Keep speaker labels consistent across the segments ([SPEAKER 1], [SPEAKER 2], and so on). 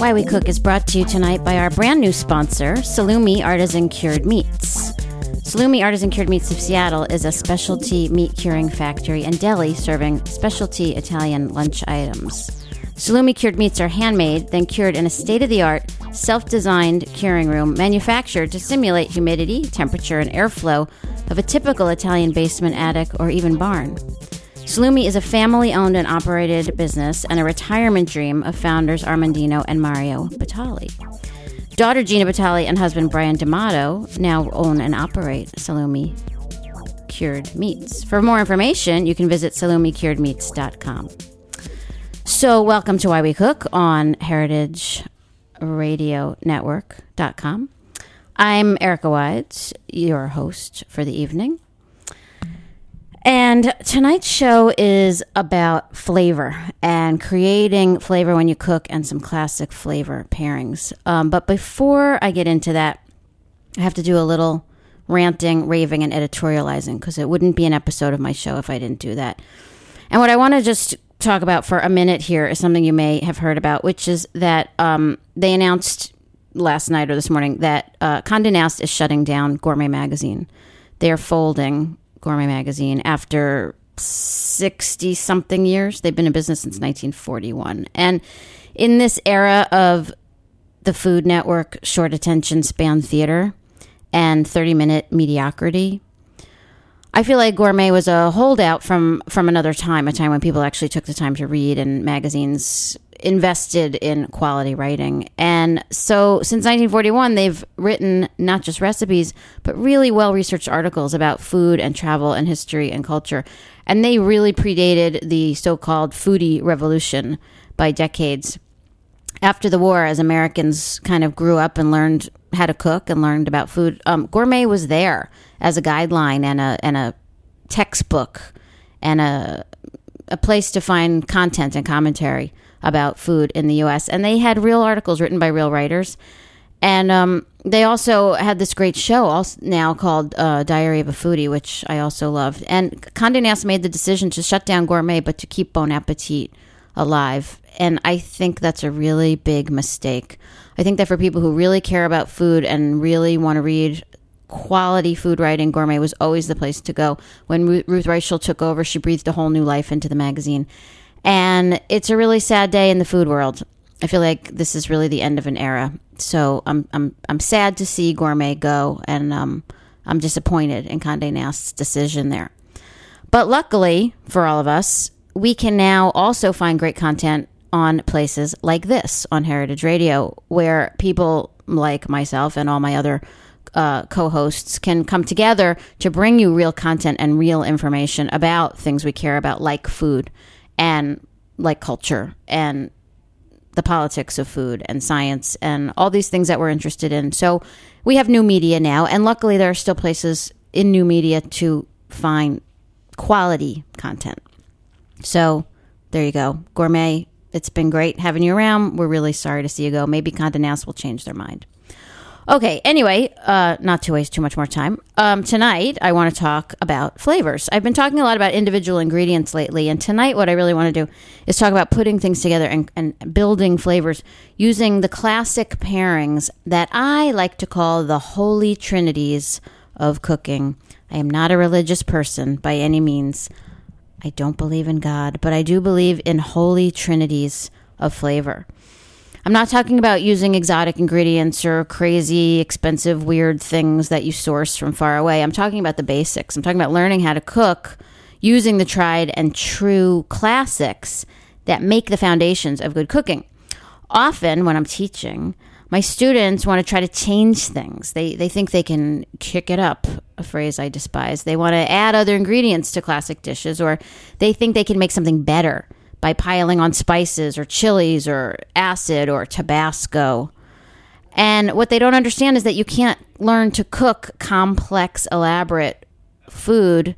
[SPEAKER 1] Why We Cook is brought to you tonight by our brand new sponsor, Salumi Artisan Cured Meats. Salumi Artisan Cured Meats of Seattle is a specialty meat curing factory and deli serving specialty Italian lunch items. Salumi cured meats are handmade, then cured in a state-of-the-art, self-designed curing room manufactured to simulate humidity, temperature, and airflow of a typical Italian basement, attic, or even barn. Salumi is a family-owned and operated business and a retirement dream of founders Armandino and Mario Batali. Daughter Gina Batali and husband Brian D'Amato now own and operate Salumi Cured Meats. For more information, you can visit salumicuredmeats.com. So welcome to Why We Cook on heritageradionetwork.com. I'm Erica Wides, your host for the evening. And tonight's show is about flavor and creating flavor when you cook and some classic flavor pairings. But before I get into that, I have to do a little ranting, raving, and editorializing because it wouldn't be an episode of my show if I didn't do that. And what I want to just talk about for a minute here is something you may have heard about, which is that they announced last night or this morning that Condé Nast is shutting down Gourmet Magazine. They are folding Gourmet Magazine after 60-something years. They've been in business since 1941. And in this era of the Food Network short attention span theater and 30-minute mediocrity, I feel like Gourmet was a holdout from another time, a time when people actually took the time to read and magazines invested in quality writing. And so since 1941, they've written not just recipes, but really well-researched articles about food and travel and history and culture. And they really predated the so-called foodie revolution by decades. After the war, as Americans kind of grew up and learned how to cook and learned about food, Gourmet was there as a guideline and a textbook and a place to find content and commentary about food in the U.S. And they had real articles written by real writers. And they also had this great show now called Diary of a Foodie, which I also loved. And Condé Nast made the decision to shut down Gourmet, but to keep Bon Appetit alive. And I think that's a really big mistake. I think that for people who really care about food and really want to read quality food writing, Gourmet was always the place to go. When Ruth Reichel took over, she breathed a whole new life into the magazine. And it's a really sad day in the food world. I feel like this is really the end of an era. So I'm sad to see Gourmet go, and I'm disappointed in Condé Nast's decision there. But luckily for all of us, we can now also find great content on places like this on Heritage Radio, where people like myself and all my other co-hosts can come together to bring you real content and real information about things we care about, like food and like culture and the politics of food and science and all these things that we're interested in. So we have new media now, and luckily there are still places in new media to find quality content. So there you go. Gourmet, it's been great having you around. We're really sorry to see you go. Maybe Condé Nast will change their mind. Okay, anyway, not to waste too much more time. Tonight, I want to talk about flavors. I've been talking a lot about individual ingredients lately, and tonight what I really want to do is talk about putting things together and building flavors using the classic pairings that I like to call the holy trinities of cooking. I am not a religious person by any means. I don't believe in God, but I do believe in holy trinities of flavor. I'm not talking about using exotic ingredients or crazy, expensive, weird things that you source from far away. I'm talking about the basics. I'm talking about learning how to cook using the tried and true classics that make the foundations of good cooking. Often when I'm teaching, my students want to try to change things. They think they can kick it up, a phrase I despise. They want to add other ingredients to classic dishes, or they think they can make something better by piling on spices or chilies or acid or Tabasco. And what they don't understand is that you can't learn to cook complex, elaborate food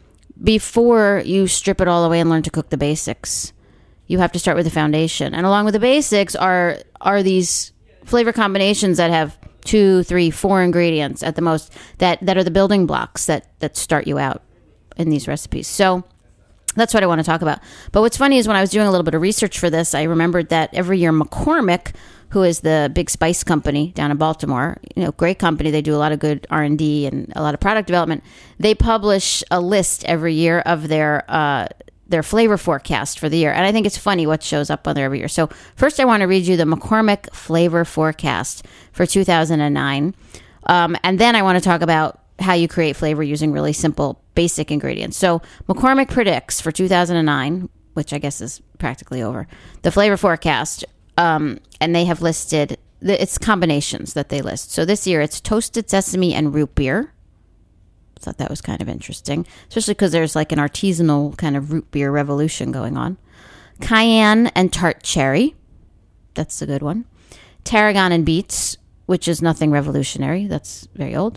[SPEAKER 1] before you strip it all away and learn to cook the basics. You have to start with the foundation. And along with the basics are these flavor combinations that have 2, 3, 4 ingredients at the most that are the building blocks that start you out in these recipes. So That's what I want to talk about. But what's funny is when I was doing a little bit of research for this, I remembered that every year McCormick, who is the big spice company down in Baltimore, great company. They do a lot of good R&D and a lot of product development. They publish a list every year of their flavor forecast for the year. And I think it's funny what shows up on there every year. So first I want to read you the McCormick flavor forecast for 2009. And then I want to talk about how you create flavor using really simple, basic ingredients. So McCormick predicts for 2009, which I guess is practically over, the flavor forecast. And they have listed, it's combinations that they list. So this year it's toasted sesame and root beer. Thought that was kind of interesting, especially because there's like an artisanal kind of root beer revolution going on. Cayenne and tart cherry. That's a good one. Tarragon and beets, which is nothing revolutionary. That's very old.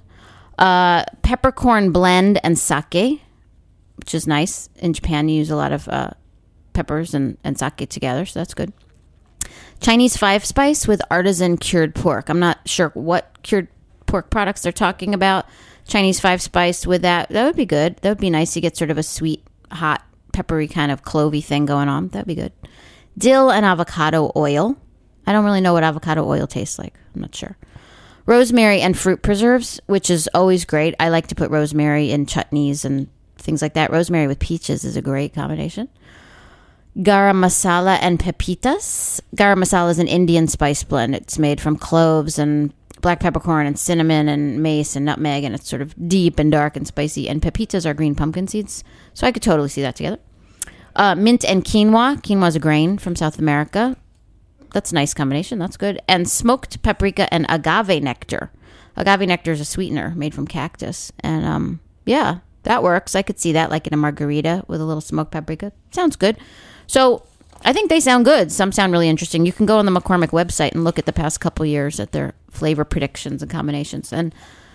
[SPEAKER 1] Peppercorn blend and sake, which is nice. In Japan, you use a lot of peppers and sake together, so that's good. Chinese five spice with artisan cured pork. I'm not sure what cured pork products they're talking about. Chinese five spice with that would be good. That would be nice. You get sort of a sweet, hot, peppery kind of clovey thing going on. That'd be good. Dill and avocado oil. I don't really know what avocado oil tastes like. I'm not sure. Rosemary and fruit preserves, which is always great. I like to put rosemary in chutneys and things like that. Rosemary with peaches is a great combination. Garam masala and pepitas. Garam masala is an Indian spice blend. It's made from cloves and black peppercorn and cinnamon and mace and nutmeg, and it's sort of deep and dark and spicy. And pepitas are green pumpkin seeds. So I could totally see that together. Mint and quinoa. Quinoa is a grain from South America. That's a nice combination. That's good. And smoked paprika and agave nectar. Agave nectar is a sweetener made from cactus. And yeah, that works. I could see that like in a margarita with a little smoked paprika. Sounds good. So I think they sound good. Some sound really interesting. You can go on the McCormick website and look at the past couple years at their flavor predictions and combinations. And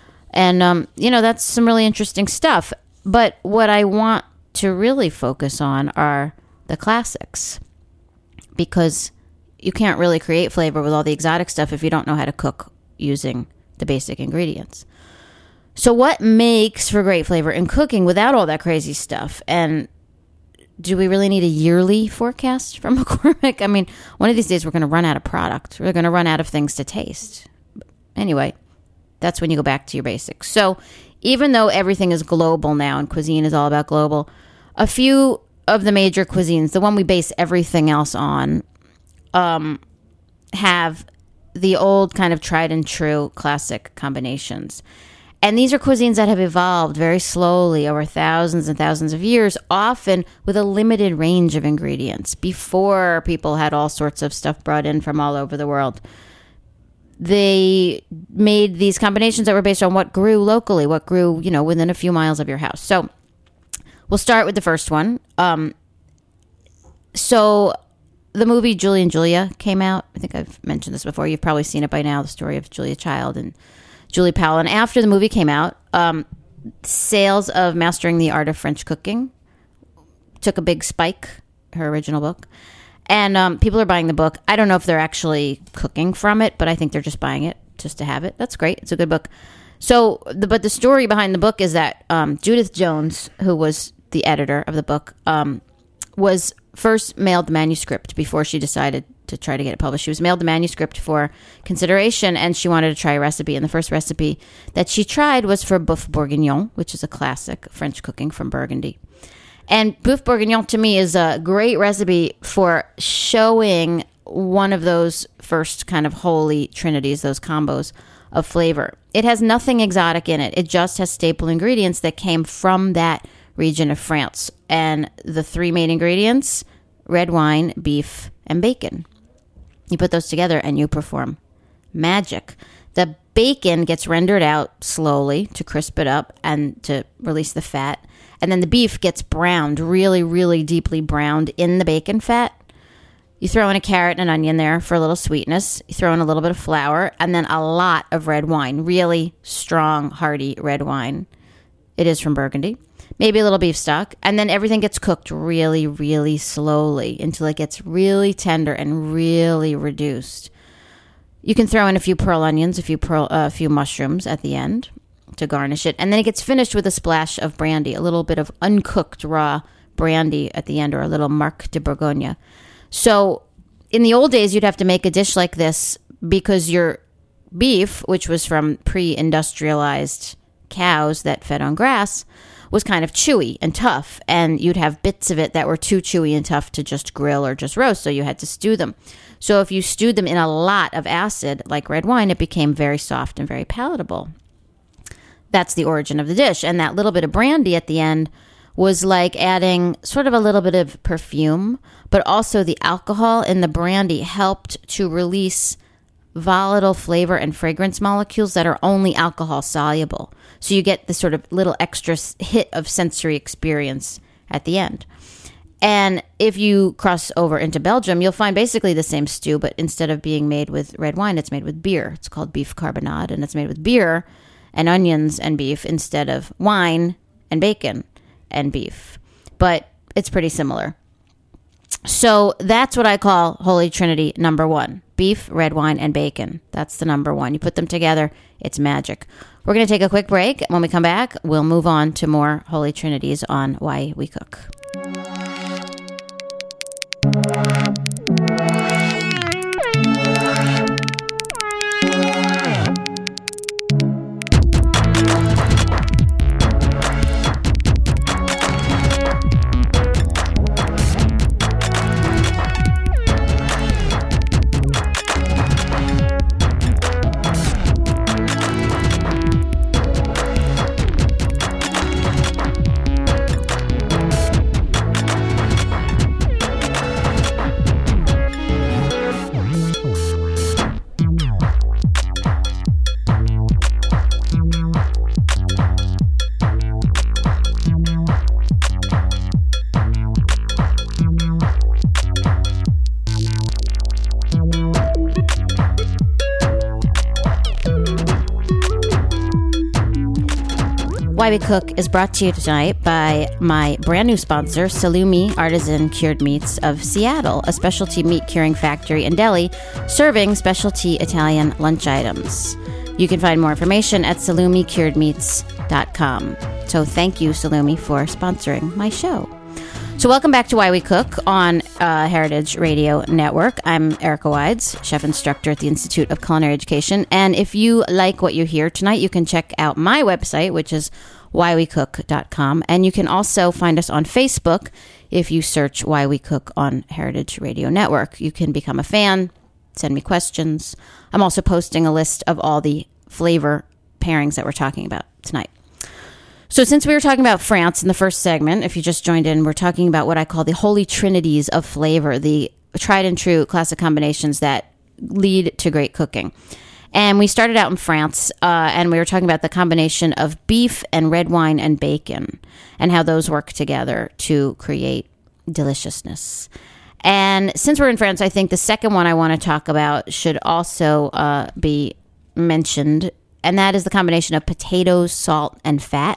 [SPEAKER 1] that's some really interesting stuff. But what I want to really focus on are the classics, because you can't really create flavor with all the exotic stuff if you don't know how to cook using the basic ingredients. So what makes for great flavor in cooking without all that crazy stuff? And do we really need a yearly forecast from McCormick? I mean, one of these days we're going to run out of product. We're going to run out of things to taste. Anyway, that's when you go back to your basics. So even though everything is global now and cuisine is all about global, a few of the major cuisines, the one we base everything else on, have the old kind of tried and true classic combinations. And these are cuisines that have evolved very slowly over thousands and thousands of years, often with a limited range of ingredients. Before people had all sorts of stuff brought in from all over the world, they made these combinations that were based on what grew locally, what grew, within a few miles of your house. So we'll start with the first one. So the movie Julie and Julia came out. I think I've mentioned this before. You've probably seen it by now, the story of Julia Child and Julie Powell. And after the movie came out, sales of Mastering the Art of French Cooking took a big spike, her original book. And people are buying the book. I don't know if they're actually cooking from it, but I think they're just buying it just to have it. That's great. It's a good book. So, but the story behind the book is that Judith Jones, who was the editor of the book, was first mailed the manuscript before she decided to try to get it published. She was mailed the manuscript for consideration, and she wanted to try a recipe. And the first recipe that she tried was for boeuf bourguignon, which is a classic French cooking from Burgundy. And boeuf bourguignon, to me, is a great recipe for showing one of those first kind of holy trinities, those combos of flavor. It has nothing exotic in it. It just has staple ingredients that came from that region of France. And the three main ingredients, red wine, beef, and bacon. You put those together and you perform magic. The bacon gets rendered out slowly to crisp it up and to release the fat. And then the beef gets browned, really, really deeply browned in the bacon fat. You throw in a carrot and an onion there for a little sweetness. You throw in a little bit of flour and then a lot of red wine, really strong, hearty red wine. It is from Burgundy. Maybe a little beef stock. And then everything gets cooked really, really slowly until it gets really tender and really reduced. You can throw in a few pearl onions, a few mushrooms at the end to garnish it. And then it gets finished with a splash of brandy, a little bit of uncooked raw brandy at the end, or a little Marc de Bourgogne. So in the old days, you'd have to make a dish like this because your beef, which was from pre-industrialized cows that fed on grass, was kind of chewy and tough, and you'd have bits of it that were too chewy and tough to just grill or just roast, so you had to stew them. So if you stewed them in a lot of acid, like red wine, it became very soft and very palatable. That's the origin of the dish, and that little bit of brandy at the end was like adding sort of a little bit of perfume, but also the alcohol in the brandy helped to release volatile flavor and fragrance molecules that are only alcohol soluble. So you get this sort of little extra hit of sensory experience at the end. And if you cross over into Belgium, you'll find basically the same stew, but instead of being made with red wine, it's made with beer. It's called beef carbonade, and it's made with beer and onions and beef instead of wine and bacon and beef. But it's pretty similar. So that's what I call Holy Trinity number one. Beef, red wine, and bacon. That's the number one. You put them together, it's magic. We're going to take a quick break. When we come back, we'll move on to more Holy Trinities on Why We Cook. Why We Cook is brought to you tonight by my brand new sponsor, Salumi Artisan Cured Meats of Seattle, a specialty meat curing factory and deli serving specialty Italian lunch items. You can find more information at salumicuredmeats.com. So thank you, Salumi, for sponsoring my show. So welcome back to Why We Cook on Heritage Radio Network. I'm Erica Wides, chef instructor at the Institute of Culinary Education. And if you like what you hear tonight, you can check out my website, which is whywecook.com. And you can also find us on Facebook if you search Why We Cook on Heritage Radio Network. You can become a fan, send me questions. I'm also posting a list of all the flavor pairings that we're talking about tonight. So since we were talking about France in the first segment, if you just joined in, we're talking about what I call the holy trinities of flavor, the tried and true classic combinations that lead to great cooking. And we started out in France, and we were talking about the combination of beef and red wine and bacon and how those work together to create deliciousness. And since we're in France, I think the second one I want to talk about should also be mentioned, and that is the combination of potatoes, salt, and fat.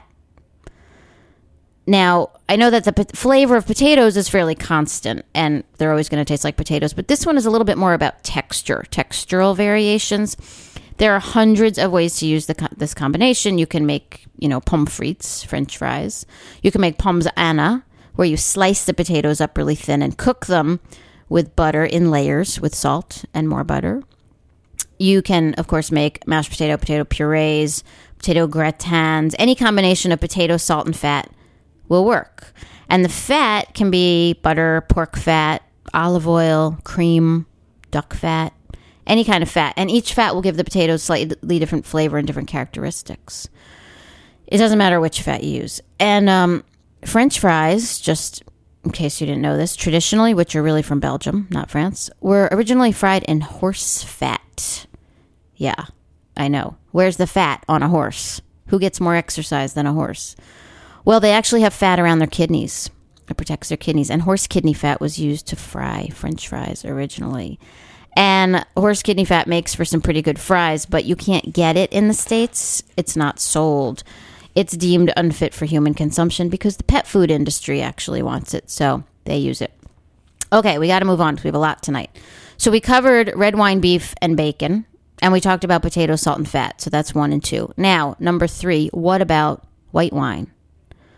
[SPEAKER 1] Now, I know that the flavor of potatoes is fairly constant, and they're always going to taste like potatoes, but this one is a little bit more about textural variations. There are hundreds of ways to use this combination. You can make, pommes frites, French fries. You can make pommes Anna, where you slice the potatoes up really thin and cook them with butter in layers with salt and more butter. You can, of course, make mashed potato purees, potato gratins. Any combination of potato, salt, and fat will work. And the fat can be butter, pork fat, olive oil, cream, duck fat, any kind of fat. And each fat will give the potatoes slightly different flavor and different characteristics. It doesn't matter which fat you use. And French fries, just in case you didn't know this, traditionally, which are really from Belgium, not France, were originally fried in horse fat. Yeah, I know. Where's the fat on a horse? Who gets more exercise than a horse? Well, they actually have fat around their kidneys. It protects their kidneys. And horse kidney fat was used to fry French fries originally. And horse kidney fat makes for some pretty good fries, but you can't get it in the States. It's not sold. It's deemed unfit for human consumption because the pet food industry actually wants it, so they use it. Okay, we got to move on because we have a lot tonight. So we covered red wine, beef, and bacon, and we talked about potato, salt, and fat. So that's 1 and 2. Now, number 3, what about white wine?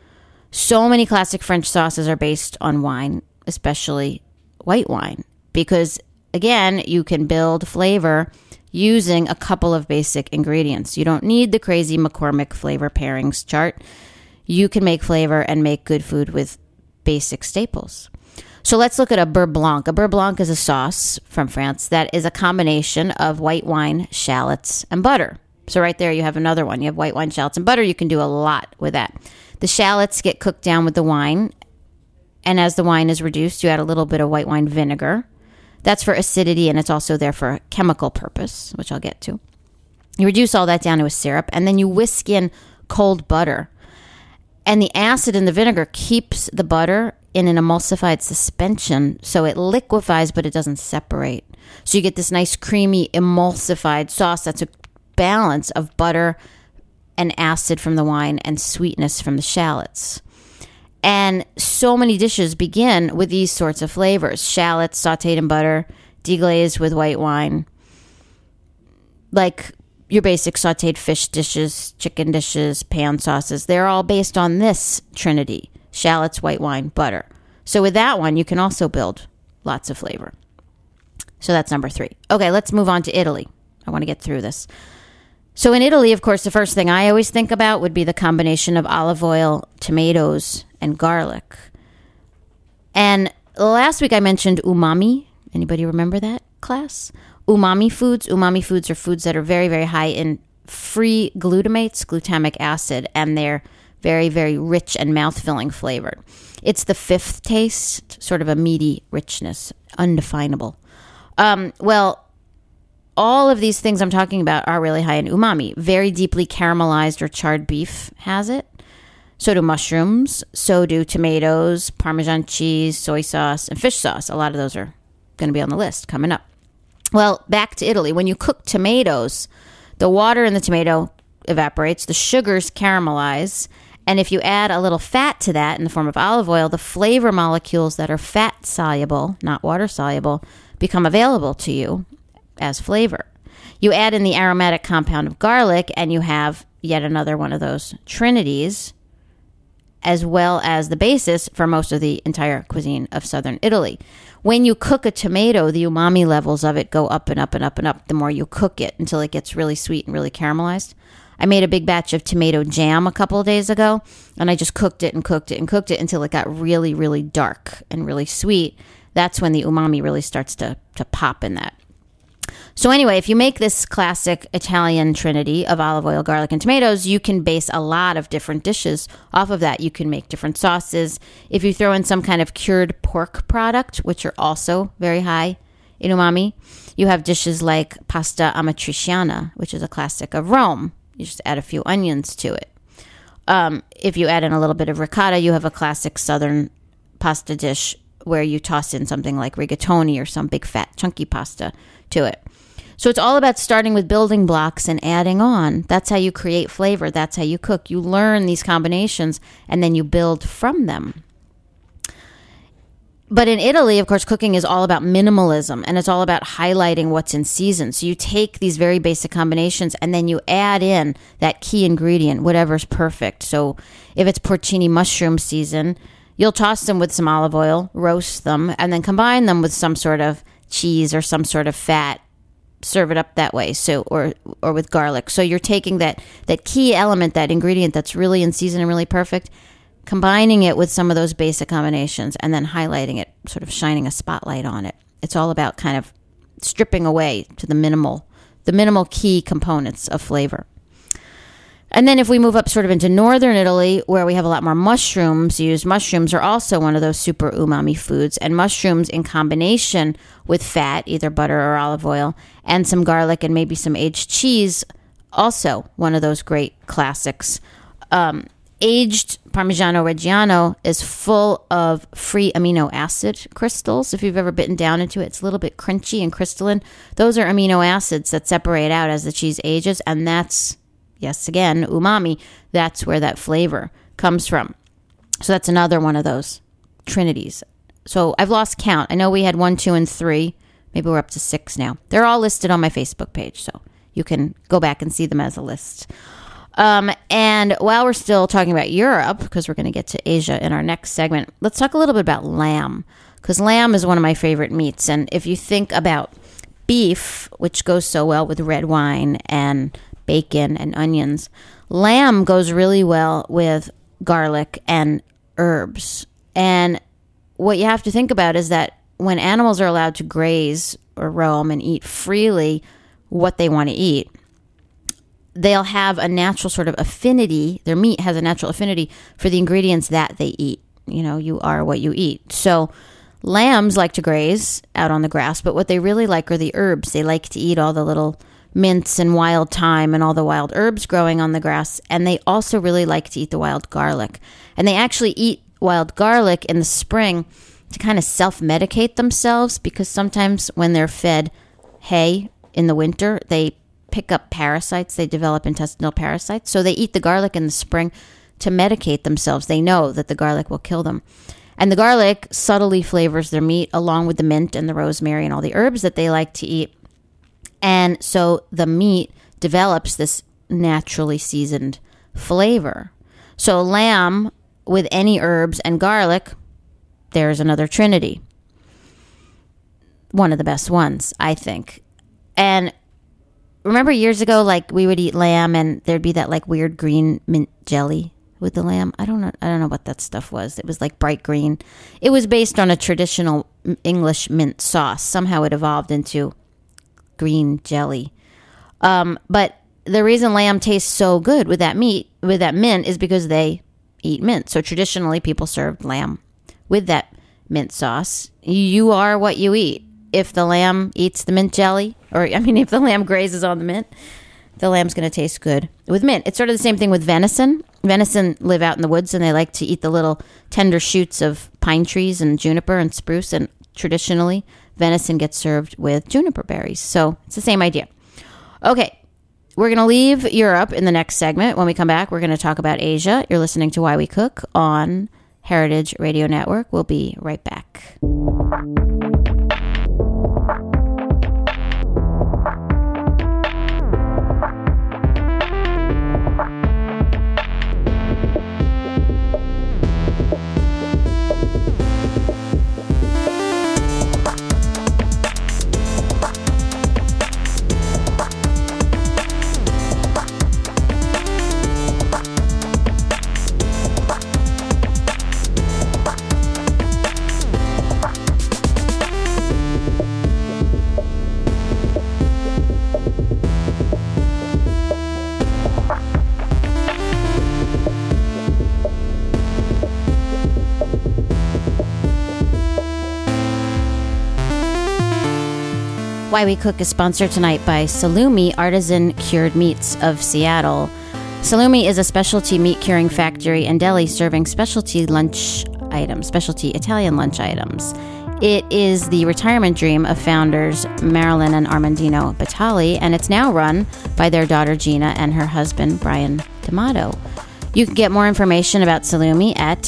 [SPEAKER 1] So many classic French sauces are based on wine, especially white wine, because again, you can build flavor using a couple of basic ingredients. You don't need the crazy McCormick flavor pairings chart. You can make flavor and make good food with basic staples. So let's look at a beurre blanc. A beurre blanc is a sauce from France that is a combination of white wine, shallots, and butter. So right there you have another one. You have white wine, shallots, and butter. You can do a lot with that. The shallots get cooked down with the wine, and as the wine is reduced, you add a little bit of white wine vinegar. That's for acidity, and it's also there for a chemical purpose, which I'll get to. You reduce all that down to a syrup, and then you whisk in cold butter. And the acid in the vinegar keeps the butter in an emulsified suspension, so it liquefies, but it doesn't separate. So you get this nice, creamy, emulsified sauce that's a balance of butter and acid from the wine and sweetness from the shallots. And so many dishes begin with these sorts of flavors. Shallots sauteed in butter, deglazed with white wine. Like your basic sauteed fish dishes, chicken dishes, pan sauces. They're all based on this trinity. Shallots, white wine, butter. So with that one, you can also build lots of flavor. So that's number 3. Okay, let's move on to Italy. I want to get through this. So in Italy, of course, the first thing I always think about would be the combination of olive oil, tomatoes, and garlic. And last week I mentioned umami. Anybody remember that class? Umami foods. Umami foods are foods that are very, very high in free glutamates, glutamic acid, and they're very, very rich and mouth-filling flavored. It's the 5th taste, sort of a meaty richness, undefinable. All of these things I'm talking about are really high in umami. Very deeply caramelized or charred beef has it. So do mushrooms. So do tomatoes, Parmesan cheese, soy sauce, and fish sauce. A lot of those are going to be on the list coming up. Well, back to Italy. When you cook tomatoes, the water in the tomato evaporates, the sugars caramelize, and if you add a little fat to that in the form of olive oil, the flavor molecules that are fat soluble, not water soluble, become available to you as flavor. You add in the aromatic compound of garlic, and you have yet another one of those trinities, as well as the basis for most of the entire cuisine of southern Italy. When you cook a tomato, the umami levels of it go up and up and up and up the more you cook it until it gets really sweet and really caramelized. I made a big batch of tomato jam a couple of days ago, and I just cooked it and cooked it and cooked it until it got really, really dark and really sweet. That's when the umami really starts to pop in that. So anyway, if you make this classic Italian trinity of olive oil, garlic, and tomatoes, you can base a lot of different dishes off of that. You can make different sauces. If you throw in some kind of cured pork product, which are also very high in umami, you have dishes like pasta amatriciana, which is a classic of Rome. You just add a few onions to it. If you add in a little bit of ricotta, you have a classic southern pasta dish where you toss in something like rigatoni or some big fat chunky pasta to it. So it's all about starting with building blocks and adding on. That's how you create flavor. That's how you cook. You learn these combinations and then you build from them. But in Italy, of course, cooking is all about minimalism, and it's all about highlighting what's in season. So you take these very basic combinations and then you add in that key ingredient, whatever's perfect. So if it's porcini mushroom season, you'll toss them with some olive oil, roast them, and then combine them with some sort of cheese or some sort of fat. Serve it up that way, so or with garlic. So you're taking that key element, that ingredient that's really in season and really perfect, combining it with some of those basic combinations, and then highlighting it, sort of shining a spotlight on it. It's all about kind of stripping away to the minimal key components of flavor. And then if we move up sort of into northern Italy, where we have a lot more mushrooms used, mushrooms are also one of those super umami foods. And mushrooms in combination with fat, either butter or olive oil, and some garlic and maybe some aged cheese, also one of those great classics. Aged Parmigiano Reggiano is full of free amino acid crystals. If you've ever bitten down into it, it's a little bit crunchy and crystalline. Those are amino acids that separate out as the cheese ages, and that's, yes, again, umami. That's where that flavor comes from. So that's another one of those trinities. So I've lost count. I know we had 1, 2, and 3. Maybe we're up to 6 now. They're all listed on my Facebook page, so you can go back and see them as a list. And while we're still talking about Europe, because we're going to get to Asia in our next segment, let's talk a little bit about lamb, because lamb is one of my favorite meats. And if you think about beef, which goes so well with red wine and bacon and onions, lamb goes really well with garlic and herbs. And what you have to think about is that when animals are allowed to graze or roam and eat freely what they want to eat, they'll have a natural sort of affinity. Their meat has a natural affinity for the ingredients that they eat. You know, you are what you eat. So lambs like to graze out on the grass, but what they really like are the herbs. They like to eat all the little mints and wild thyme and all the wild herbs growing on the grass. And they also really like to eat the wild garlic. And they actually eat wild garlic in the spring to kind of self-medicate themselves, because sometimes when they're fed hay in the winter, they pick up parasites. They develop intestinal parasites. So they eat the garlic in the spring to medicate themselves. They know that the garlic will kill them. And the garlic subtly flavors their meat along with the mint and the rosemary and all the herbs that they like to eat. And so the meat develops this naturally seasoned flavor. So lamb with any herbs and garlic, there's another trinity. One of the best ones, I think. And remember years ago, like we would eat lamb and there'd be that like weird green mint jelly with the lamb. I don't know what that stuff was. It was like bright green. It was based on a traditional English mint sauce. Somehow it evolved into green jelly. But the reason lamb tastes so good with that meat, with that mint, is because they eat mint. So traditionally people served lamb with that mint sauce. You are what you eat. If the lamb eats the mint jelly, if the lamb grazes on the mint, the lamb's going to taste good with mint. It's sort of the same thing with venison. Venison live out in the woods and they like to eat the little tender shoots of pine trees and juniper and spruce. And traditionally, venison gets served with juniper berries. So it's the same idea. Okay, we're going to leave Europe in the next segment. When we come back, we're going to talk about Asia. You're listening to Why We Cook on Heritage Radio Network. We'll be right back. Why We Cook is sponsored tonight by Salumi Artisan Cured Meats of Seattle. Salumi is a specialty meat curing factory and deli serving specialty Italian lunch items. It is the retirement dream of founders Marilyn and Armandino Batali, and it's now run by their daughter Gina and her husband Brian D'Amato. You can get more information about Salumi at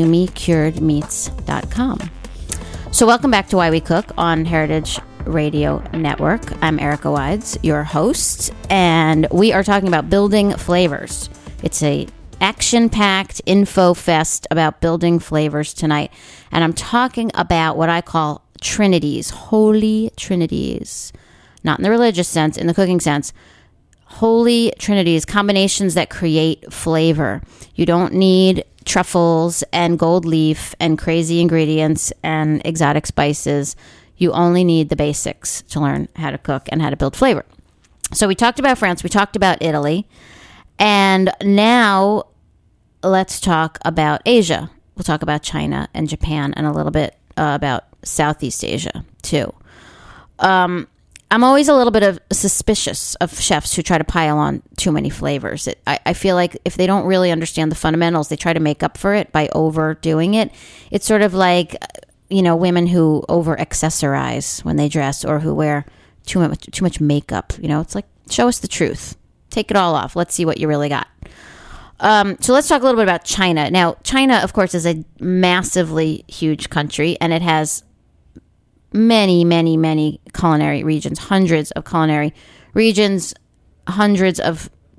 [SPEAKER 1] salumicuredmeats.com. So welcome back to Why We Cook on Heritage Radio Network. I'm Erica Wides, your host, and we are talking about building flavors. It's a action-packed info fest about building flavors tonight, and I'm talking about what I call trinities, holy trinities, not in the religious sense, in the cooking sense. Holy trinities, combinations that create flavor. You don't need truffles and gold leaf and crazy ingredients and exotic spices. You only need the basics to learn how to cook and how to build flavor. So we talked about France, we talked about Italy, and now let's talk about Asia. We'll talk about China and Japan and a little bit about Southeast Asia too. I'm always a little bit suspicious of chefs who try to pile on too many flavors. I feel like if they don't really understand the fundamentals, they try to make up for it by overdoing it. It's sort of like, women who over accessorize when they dress or who wear too much makeup. It's like, show us the truth. Take it all off. Let's see what you really got. So let's talk a little bit about China. Now, China, of course, is a massively huge country, and it has many, many, many culinary regions, hundreds of culinary regions, hundreds of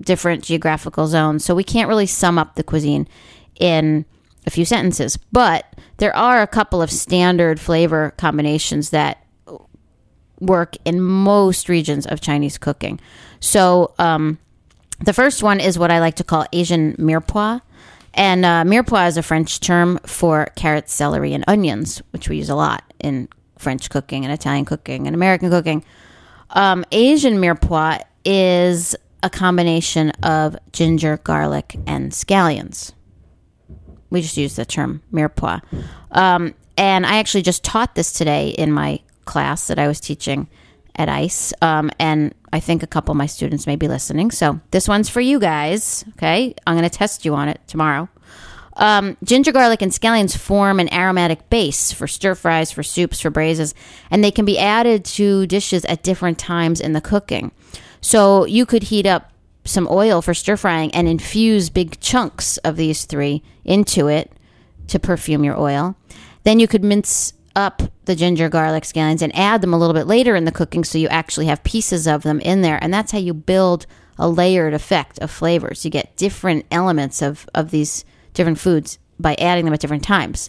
[SPEAKER 1] different geographical zones. So we can't really sum up the cuisine in a few sentences. But there are a couple of standard flavor combinations that work in most regions of Chinese cooking. So the first one is what I like to call Asian mirepoix. And mirepoix is a French term for carrots, celery, and onions, which we use a lot in French cooking and Italian cooking and American cooking. Asian mirepoix is a combination of ginger, garlic, and scallions. We just use the term mirepoix. And I actually just taught this today in my class that I was teaching at ICE. And I think a couple of my students may be listening. So this one's for you guys. Okay. I'm going to test you on it tomorrow. Ginger, garlic, and scallions form an aromatic base for stir fries, for soups, for braises, and they can be added to dishes at different times in the cooking. So you could heat up some oil for stir frying and infuse big chunks of these three into it to perfume your oil. Then you could mince up the ginger, garlic, scallions and add them a little bit later in the cooking so you actually have pieces of them in there. And that's how you build a layered effect of flavors. You get different elements of these different foods by adding them at different times.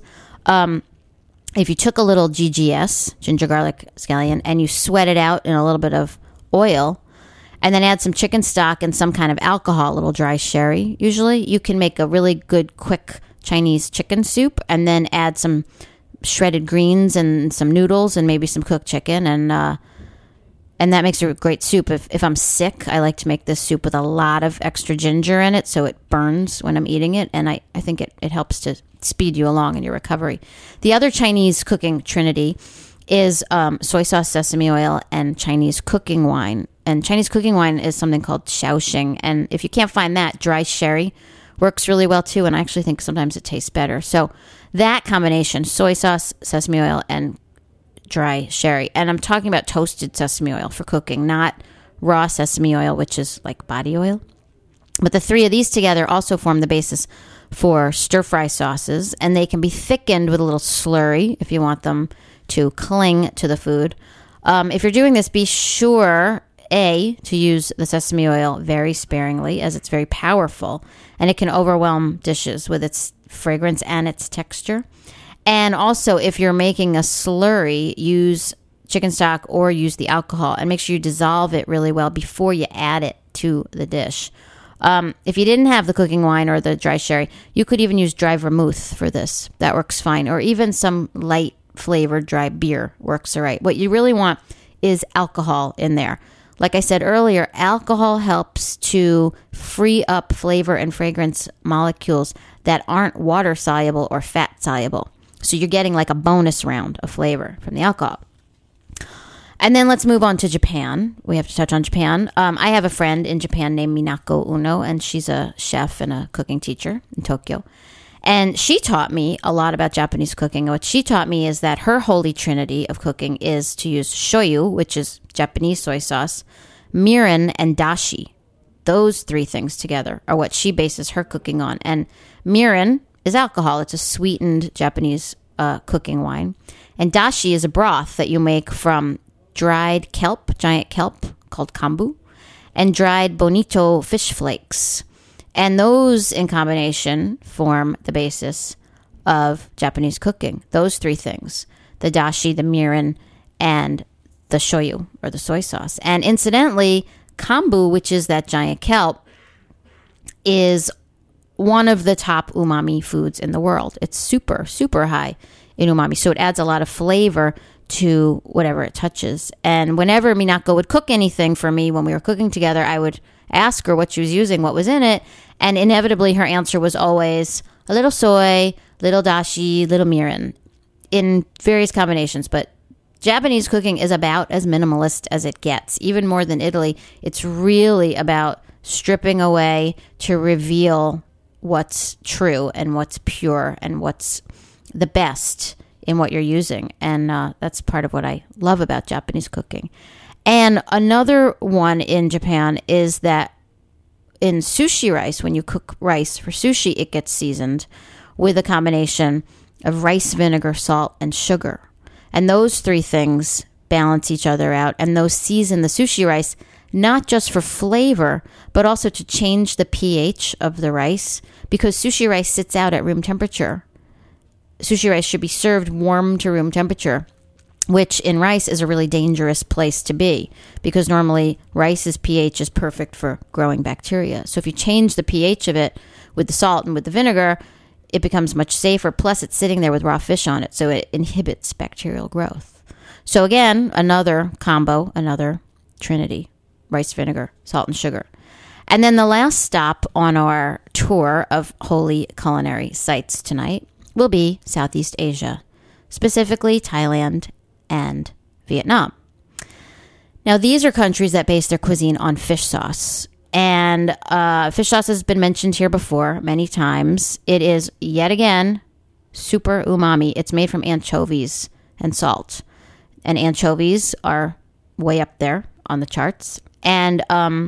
[SPEAKER 1] If you took a little GGS, ginger, garlic, scallion, and you sweat it out in a little bit of oil, and then add some chicken stock and some kind of alcohol, a little dry sherry, usually, you can make a really good, quick Chinese chicken soup, and then add some shredded greens and some noodles and maybe some cooked chicken, and that makes a great soup. If I'm sick, I like to make this soup with a lot of extra ginger in it so it burns when I'm eating it, and I think it helps to speed you along in your recovery. The other Chinese cooking trinity is soy sauce, sesame oil, and Chinese cooking wine. And Chinese cooking wine is something called Shaoxing, and if you can't find that, dry sherry works really well too, and I actually think sometimes it tastes better. So that combination, soy sauce, sesame oil, and dry sherry. And I'm talking about toasted sesame oil for cooking, not raw sesame oil, which is like body oil. But the three of these together also form the basis for stir-fry sauces, and they can be thickened with a little slurry if you want them to cling to the food. If you're doing this, be sure, A, to use the sesame oil very sparingly, as it's very powerful, and it can overwhelm dishes with its fragrance and its texture. And also, if you're making a slurry, use chicken stock or use the alcohol, and make sure you dissolve it really well before you add it to the dish. If you didn't have the cooking wine or the dry sherry, you could even use dry vermouth for this. That works fine. Or even some light flavored dry beer works all right. What you really want is alcohol in there. Like I said earlier, alcohol helps to free up flavor and fragrance molecules that aren't water soluble or fat soluble. So you're getting like a bonus round of flavor from the alcohol. And then let's move on to Japan. We have to touch on Japan. I have a friend in Japan named Minako Uno, and she's a chef and a cooking teacher in Tokyo. And she taught me a lot about Japanese cooking. What she taught me is that her holy trinity of cooking is to use shoyu, which is Japanese soy sauce, mirin, and dashi. Those three things together are what she bases her cooking on. And mirin is alcohol. It's a sweetened Japanese cooking wine. And dashi is a broth that you make from dried kelp, giant kelp called kombu, and dried bonito fish flakes. And those in combination form the basis of Japanese cooking. Those three things, the dashi, the mirin, and the shoyu, or the soy sauce. And incidentally, kombu, which is that giant kelp, is one of the top umami foods in the world. It's super, super high in umami. So it adds a lot of flavor to whatever it touches. And whenever Minako would cook anything for me when we were cooking together, I would ask her what she was using, what was in it. And inevitably her answer was always a little soy, little dashi, little mirin in various combinations. But Japanese cooking is about as minimalist as it gets, even more than Italy. It's really about stripping away to reveal what's true and what's pure and what's the best in what you're using. And that's part of what I love about Japanese cooking. And another one in Japan is that in sushi rice, when you cook rice for sushi, it gets seasoned with a combination of rice vinegar, salt, and sugar. And those three things balance each other out, and those season the sushi rice not just for flavor, but also to change the pH of the rice, because sushi rice sits out at room temperature. Sushi rice should be served warm to room temperature, which in rice is a really dangerous place to be, because normally rice's pH is perfect for growing bacteria. So if you change the pH of it with the salt and with the vinegar, it becomes much safer. Plus, it's sitting there with raw fish on it, so it inhibits bacterial growth. So again, another combo, another trinity: rice vinegar, salt, and sugar. And then the last stop on our tour of holy culinary sites tonight will be Southeast Asia, specifically Thailand and Vietnam. Now, these are countries that base their cuisine on fish sauce. And fish sauce has been mentioned here before many times. It is, yet again, super umami. It's made from anchovies and salt. And anchovies are way up there on the charts. And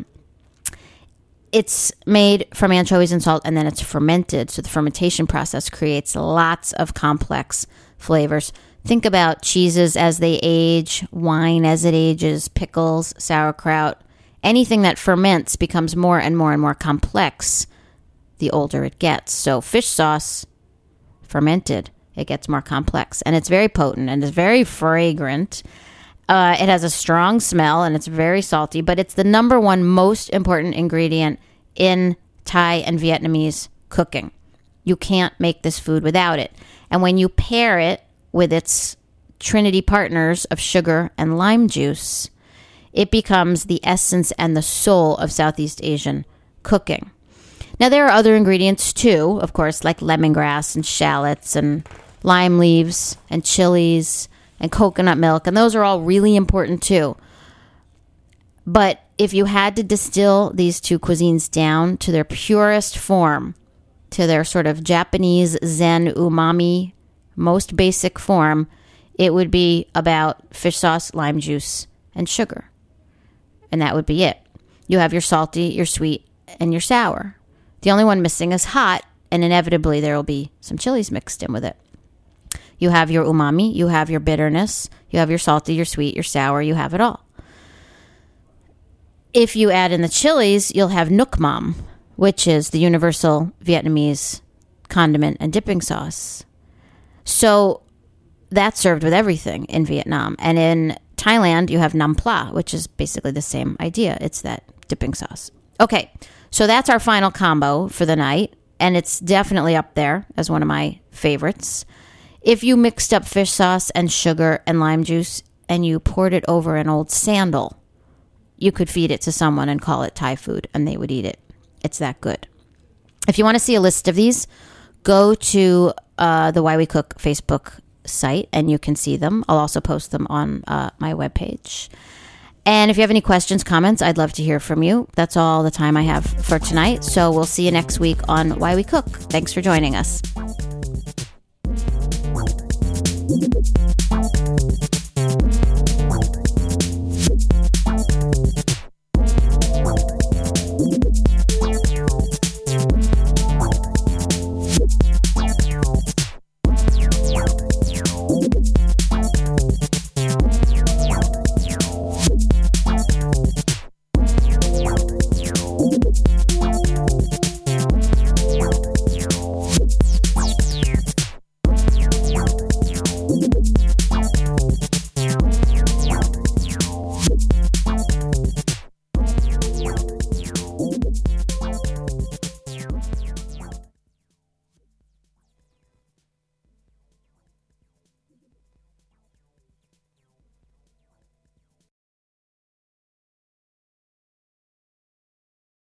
[SPEAKER 1] it's made from anchovies and salt, and then it's fermented. So the fermentation process creates lots of complex flavors. Think about cheeses as they age, wine as it ages, pickles, sauerkraut. Anything that ferments becomes more and more and more complex the older it gets. So fish sauce, fermented, it gets more complex. And it's very potent and it's very fragrant. It has a strong smell and it's very salty, but it's the number one most important ingredient in Thai and Vietnamese cooking. You can't make this food without it. And when you pair it with its trinity partners of sugar and lime juice, it becomes the essence and the soul of Southeast Asian cooking. Now, there are other ingredients too, of course, like lemongrass and shallots and lime leaves and chilies and coconut milk, and those are all really important too. But if you had to distill these two cuisines down to their purest form, to their sort of Japanese Zen umami, most basic form, it would be about fish sauce, lime juice, and sugar. And that would be it. You have your salty, your sweet, and your sour. The only one missing is hot, and inevitably there will be some chilies mixed in with it. You have your umami, you have your bitterness, you have your salty, your sweet, your sour, you have it all. If you add in the chilies, you'll have nuoc mam, which is the universal Vietnamese condiment and dipping sauce. So that's served with everything in Vietnam. And in Thailand, you have nam pla, which is basically the same idea. It's that dipping sauce. Okay, so that's our final combo for the night, and it's definitely up there as one of my favorites. If you mixed up fish sauce and sugar and lime juice and you poured it over an old sandal, you could feed it to someone and call it Thai food, and they would eat it. It's that good. If you want to see a list of these, go to the Why We Cook Facebook site, and you can see them. I'll also post them on my webpage. And if you have any questions, comments, I'd love to hear from you. That's all the time I have for tonight. So we'll see you next week on Why We Cook. Thanks for joining us.